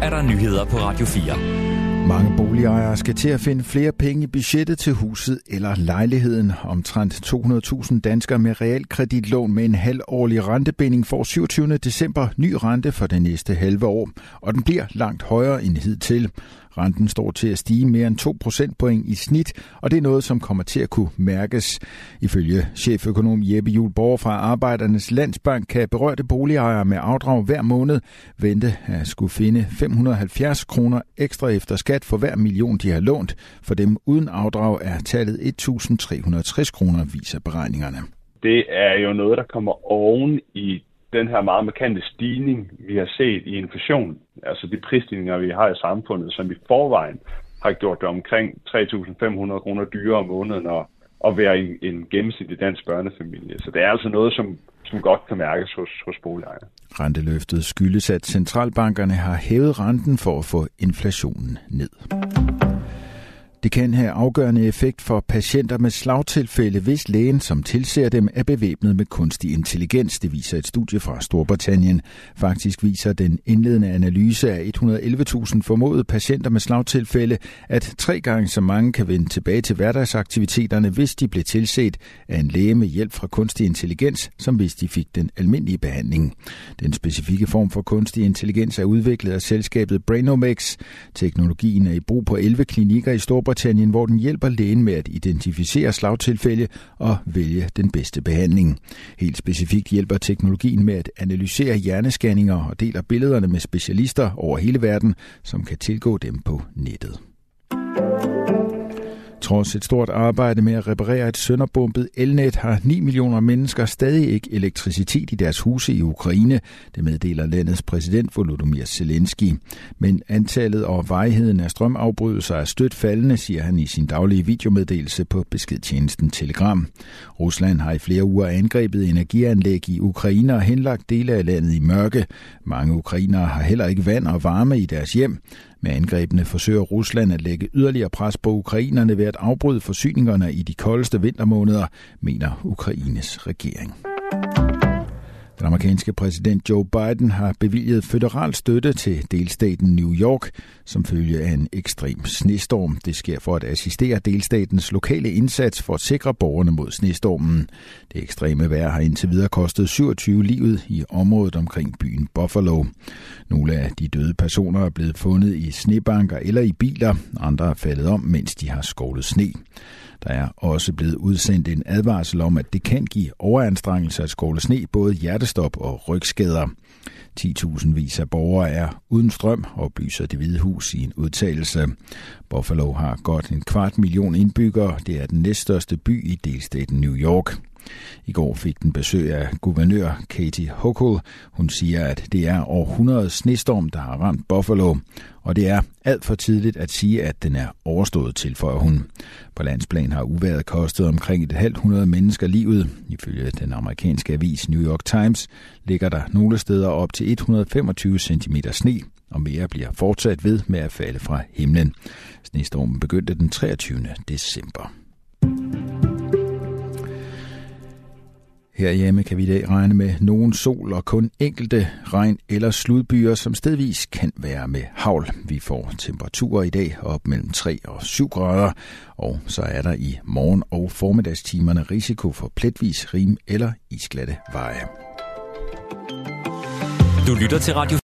er der nyheder på Radio 4. Mange boligejere skal til at finde flere penge i budgettet til huset eller lejligheden. Omtrent 200.000 danskere med realkreditlån med en halvårlig rentebinding får 27. december ny rente for det næste halve år, og den bliver langt højere end hidtil. Renten står til at stige mere end 2 procentpoint i snit, og det er noget, som kommer til at kunne mærkes. Ifølge cheføkonom Jeppe Juul Borg fra Arbejdernes Landsbank kan berørte boligejere med afdrag hver måned vente at skulle finde 570 kroner ekstra efter skat for hver million, de har lånt. For dem uden afdrag er tallet 1.360 kroner, viser beregningerne. Det er jo noget, der kommer oven i den her meget markante stigning, vi har set i inflation, altså de prisstigninger, vi har i samfundet, som i forvejen har gjort det omkring 3.500 kroner dyrere om måneden at være en gennemsnitlig dansk børnefamilie. Så det er altså noget, som godt kan mærkes hos boligejere. Renteløftet skyldes, at centralbankerne har hævet renten for at få inflationen ned. Det kan have afgørende effekt for patienter med slagtilfælde, hvis lægen, som tilser dem, er bevæbnet med kunstig intelligens. Det viser et studie fra Storbritannien. Faktisk viser den indledende analyse af 111.000 formodede patienter med slagtilfælde, at 3 gange så mange kan vende tilbage til hverdagsaktiviteterne, hvis de blev tilset af en læge med hjælp fra kunstig intelligens, som hvis de fik den almindelige behandling. Den specifikke form for kunstig intelligens er udviklet af selskabet Brainomix. Teknologien er i brug på 11 klinikker i Storbritannien, hvor den hjælper lægen med at identificere slagtilfælde og vælge den bedste behandling. Helt specifikt hjælper teknologien med at analysere hjernescanninger og deler billederne med specialister over hele verden, som kan tilgå dem på nettet. Trods et stort arbejde med at reparere et sønderbombet elnet, har 9 millioner mennesker stadig ikke elektricitet i deres huse i Ukraine. Det meddeler landets præsident Volodymyr Zelensky. Men antallet og varigheden af strømafbrydelser er stødt faldende, siger han i sin daglige videomeddelelse på beskedtjenesten Telegram. Rusland har i flere uger angrebet energianlæg i Ukraine og henlagt dele af landet i mørke. Mange ukrainere har heller ikke vand og varme i deres hjem. Med angrebene forsøger Rusland at lægge yderligere pres på ukrainerne ved at afbryde forsyningerne i de koldeste vintermåneder, mener Ukraines regering. Den amerikanske præsident Joe Biden har bevilget føderal støtte til delstaten New York som følge af en ekstrem snestorm. Det sker for at assistere delstatens lokale indsats for at sikre borgerne mod snestormen. Det ekstreme vejr har indtil videre kostet 27 livet i området omkring byen Buffalo. Nogle af de døde personer er blevet fundet i snebanker eller i biler. Andre er faldet om, mens de har skovlet sne. Der er også blevet udsendt en advarsel om, at det kan give overanstrengelse at skovle sne, både hjertestop og rygskader. 10.000vis af borgere er uden strøm, oplyser Det Hvide Hus i en udtalelse. Buffalo har godt 250.000 indbyggere. Det er den næststørste by i delstaten New York. I går fik den besøg af guvernør Katie Hochul. Hun siger, at det er århundredets snestorm, der har ramt Buffalo. Og det er alt for tidligt at sige, at den er overstået, tilføjer hun. På landsplan har uvejret kostet omkring 500 mennesker livet. Ifølge den amerikanske avis New York Times ligger der nogle steder op til 125 cm sne, og mere bliver fortsat ved med at falde fra himlen. Snestormen begyndte den 23. december. Herhjemme kan vi i dag regne med nogen sol og kun enkelte regn- eller sludbyer, som stedvis kan være med hagl. Vi får temperaturer i dag op mellem 3 og 7 grader, og så er der i morgen- og formiddagstimerne risiko for pletvis rim eller isglatte veje. Du lytter til Radio